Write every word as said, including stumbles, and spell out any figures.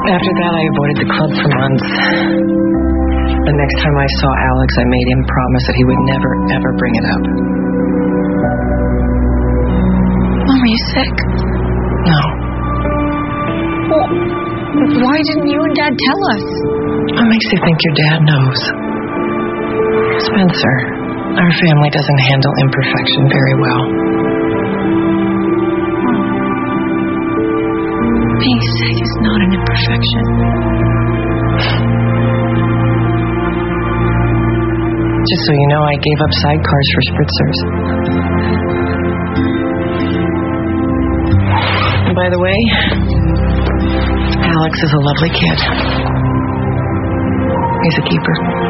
After that, I avoided the club for months. The next time I saw Alex, I made him promise that he would never, ever bring it up. Mom, are you sick? No. Well, why didn't you and Dad tell us? What makes you think your dad knows? Spencer, our family doesn't handle imperfection very well. Being sick is not an imperfection. Just so you know, I gave up sidecars for spritzers. And by the way, Alex is a lovely kid. He's a keeper.